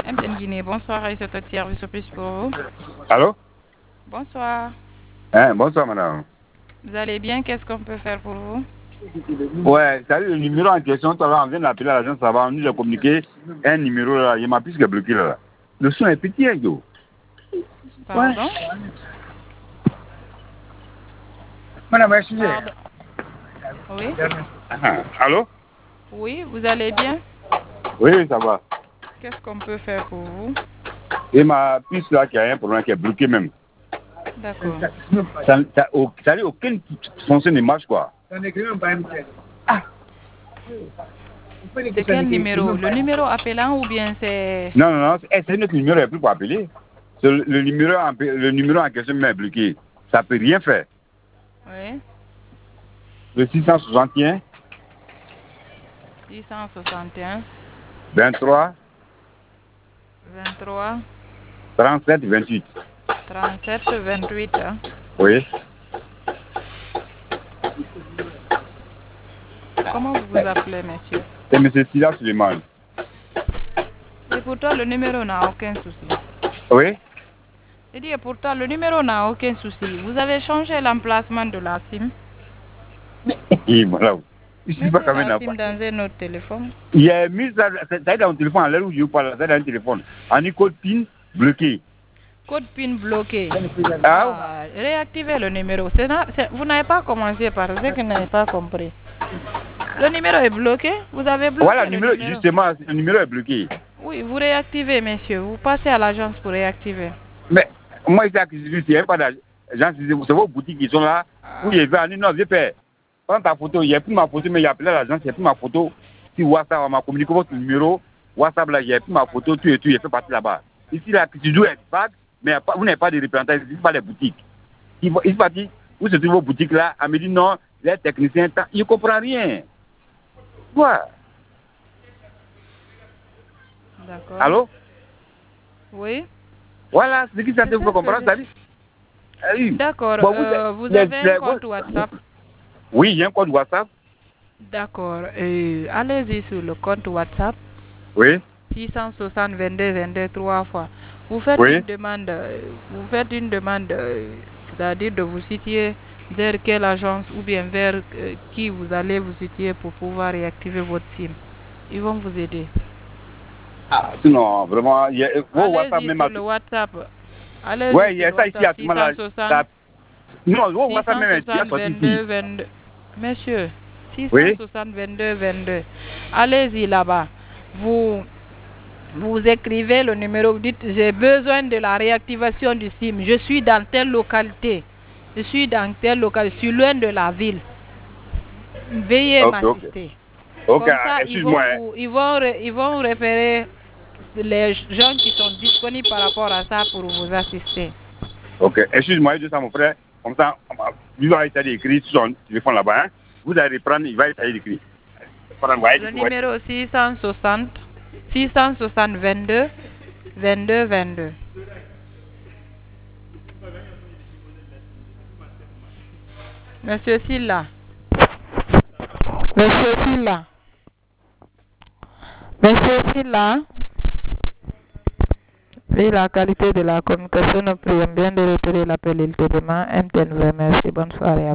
MTN Guinée, bonsoir, et c'est votre service au plus pour vous. Allô? Bonsoir. Bonsoir, madame. Vous allez bien? Qu'est-ce qu'on peut faire pour vous? Ouais, salut, le numéro en question, tout à l'heure, on vient d'appeler à l'agence, ça va, on nous a communiqué un numéro là, il m'a plus que bloqué là. Le son est petit, hein, yo. Pardon? Ouais. Madame, excusez. Pardon. Oui? Allô? Oui, vous allez bien? Oui, ça va. Qu'est-ce qu'on peut faire pour vous? Et ma puce là, qui a un problème, qui est bloqué même. D'accord. Ça n'a aucune fonction ne marche, quoi. Ah. C'est quel numéro? Le numéro appelant ou bien c'est... Non, non, non, c'est notre numéro, il n'y a plus pour appeler. Le numéro en question est bloqué. Ça ne peut rien faire. Oui. Le 661 661 23 23 37 28. 37 28. Hein? Oui. Comment vous vous appelez, monsieur? C'est M. Sila Suleiman. Et pourtant, le numéro n'a aucun souci. Oui. Je dis, et pourtant, le numéro n'a aucun souci. Vous avez changé l'emplacement de la SIM. Et voilà. Je sais pas Mettez quand même. la SIM dans un autre téléphone. Il y a mis ça dans mon téléphone à l'heure où je vous parle, ça dans un téléphone. En code PIN bloqué. Code PIN bloqué. Ah. Réactivez le numéro. Vous n'avez pas commencé par ce que vous n'avez pas compris. Le numéro est bloqué. Vous avez bloqué Voilà, le numéro. justement, le numéro est bloqué. Oui, vous réactivez, monsieur. Vous passez à l'agence pour réactiver. Mais moi, ici, il n'y a pas d'agence. C'est vos boutiques qui sont là. Où il y a non, je fais. Prends ta photo, il n'y a plus ma photo, mais il y a appelé à l'agence, il n'y a plus ma photo. Si WhatsApp, on m'a communiqué votre numéro. WhatsApp, là, il n'y a plus ma photo, tout et tout, il fait partie là-bas. Ici, là, tu dois être bague, mais vous n'avez pas de représentant, ici, pas les boutiques. Il va dire, où se trouvent vos boutiques là? Elle me dit non, les techniciens, il ne comprend rien. Quoi? D'accord. Allô? Oui. Voilà, c'est ce qui ça te faut comprendre, ça dit. Oui. D'accord. Bon, vous avez un compte WhatsApp? Oui, il y a un compte WhatsApp. D'accord. Allez-y sur le compte WhatsApp. Oui. 660 22 22 3 fois. Vous faites une demande, c'est-à-dire de vous situer vers quelle agence ou bien vers qui vous allez vous situer pour pouvoir réactiver votre SIM. Ils vont vous aider. Ah, sinon, vraiment, il y a WhatsApp même sur le WhatsApp. Allez-y ouais, il y a sur ça ici à 660. Non, le WhatsApp même est 22 22. Monsieur, 660 oui. 22 22. Allez-y là-bas. Vous écrivez le numéro, vous dites j'ai besoin de la réactivation du SIM. Je suis dans telle localité. Je suis loin de la ville. Veuillez m'assister. Ok, Comme ça, excuse-moi. ils vont référer les gens qui sont disponibles par rapport à ça pour vous assister. Ok, excuse-moi, je dis à mon frère. Comme ça, il va essayer d'écrire sur son téléphone là-bas. Hein. Vous allez prendre, il va essayer d'écrire. Le numéro 660 22 22 22. Monsieur Silla. Monsieur Silla. Monsieur Silla. Oui, la qualité de la communication, nous prions bien de retirer l'appel ultérieurement. MTN vous remercie. Bonne soirée à vous.